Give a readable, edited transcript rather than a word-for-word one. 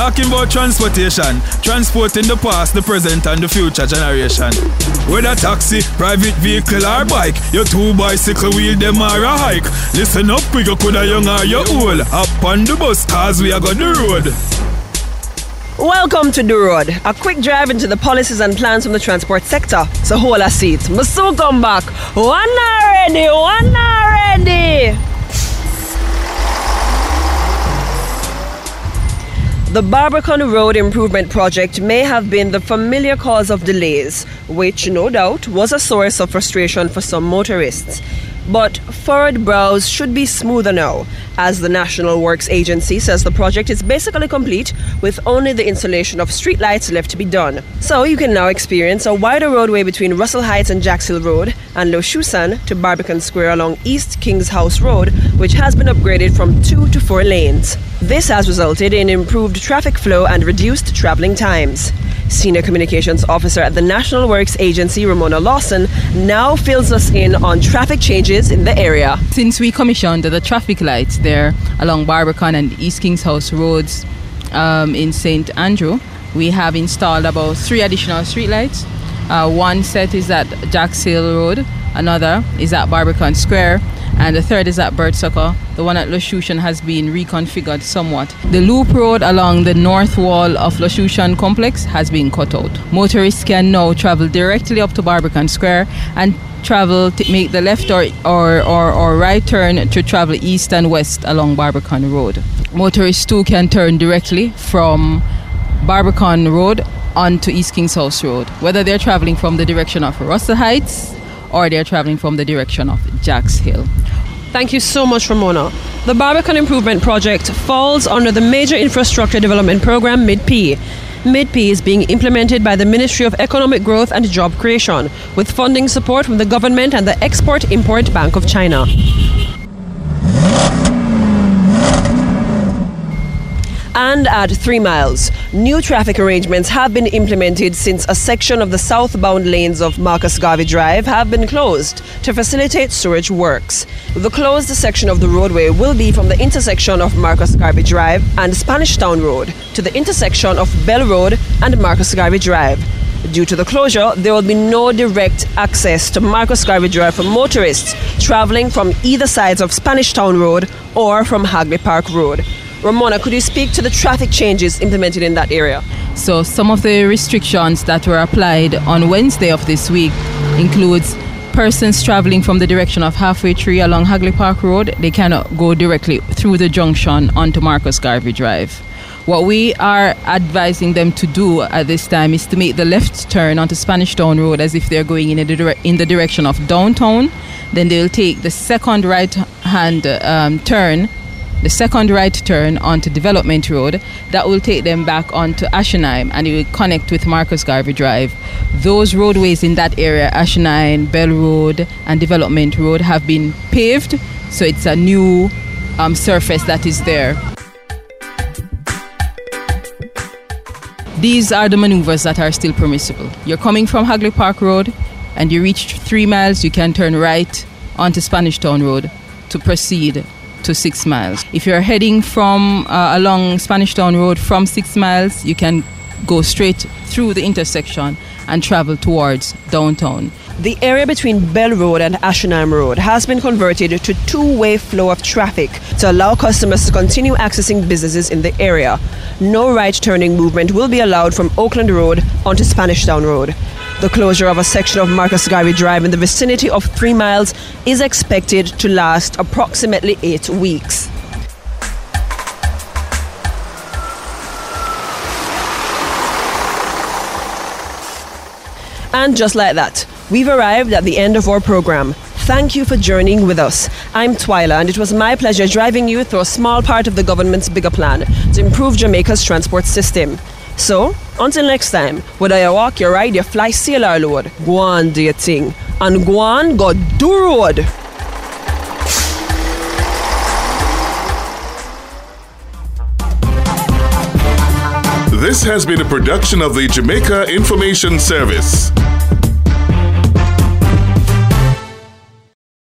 Talking about transportation, transporting the past, the present and the future generation. Whether taxi, private vehicle or bike, your 2 bicycle wheel them are a hike. Listen up, we go coulda young or you old. Up on the bus cause we are got the road. Welcome to The Road, a quick drive into the policies and plans from the transport sector. So hold a seat. Masu come back. One already. The Barbican Road Improvement Project may have been the familiar cause of delays, which no doubt was a source of frustration for some motorists. But forward brows should be smoother now, as the National Works Agency says the project is basically complete with only the installation of streetlights left to be done. So you can now experience a wider roadway between Russell Heights and Jacks Hill Road and Lochusan to Barbican Square along East King's House Road, which has been upgraded from 2 to 4 lanes. This has resulted in improved traffic flow and reduced travelling times. Senior Communications Officer at the National Works Agency, Ramona Lawson, now fills us in on traffic changes in the area. Since we commissioned the traffic lights there along Barbican and East King's House roads in St. Andrew, we have installed about 3 additional street lights. One set is at Jacks Hill Road, another is at Barbican Square, and the third is at Birdsucker. The one at Lochusan has been reconfigured somewhat. The loop road along the north wall of Lochusan complex has been cut out. Motorists can now travel directly up to Barbican Square and travel to make the left or right turn to travel east and west along Barbican Road. Motorists too can turn directly from Barbican Road onto East King's House Road, whether they're traveling from the direction of Russell Heights or they're traveling from the direction of Jacks Hill. Thank you so much, Ramona. The Barbican Improvement Project falls under the Major Infrastructure Development Program, MIDP. MIDP is being implemented by the Ministry of Economic Growth and Job Creation, with funding support from the government and the Export-Import Bank of China. And at 3 miles, new traffic arrangements have been implemented since a section of the southbound lanes of Marcus Garvey Drive have been closed to facilitate storage works. The closed section of the roadway will be from the intersection of Marcus Garvey Drive and Spanish Town Road to the intersection of Bell Road and Marcus Garvey Drive. Due to the closure, there will be no direct access to Marcus Garvey Drive for motorists travelling from either sides of Spanish Town Road or from Hagley Park Road. Ramona, could you speak to the traffic changes implemented in that area? So some of the restrictions that were applied on Wednesday of this week includes persons traveling from the direction of Halfway Tree along Hagley Park Road. They cannot go directly through the junction onto Marcus Garvey Drive. What we are advising them to do at this time is to make the left turn onto Spanish Town Road as if they're going in the direction of downtown. Then they'll take the second right-hand turn onto Development Road. That will take them back onto Ashenheim and it will connect with Marcus Garvey Drive. Those roadways in that area, Ashenheim, Bell Road and Development Road, have been paved, so it's a new surface that is there. These are the maneuvers that are still permissible. You're coming from Hagley Park Road and you reach 3 miles, you can turn right onto Spanish Town Road to proceed to 6 miles. If you're heading from along Spanish Town Road from 6 miles, you can go straight through the intersection and travel towards downtown. The area between Bell Road and Ashenheim Road has been converted to two-way flow of traffic to allow customers to continue accessing businesses in the area. No right-turning movement will be allowed from Oakland Road onto Spanish Town Road. The closure of a section of Marcus Garvey Drive in the vicinity of 3 miles is expected to last approximately 8 weeks. And just like that, we've arrived at the end of our program. Thank you for journeying with us. I'm Twyla, and it was my pleasure driving you through a small part of the government's bigger plan to improve Jamaica's transport system. So, until next time, whether you walk, you ride, you fly, sail or load, go on, do your thing. And go on, go do road. This has been a production of the Jamaica Information Service.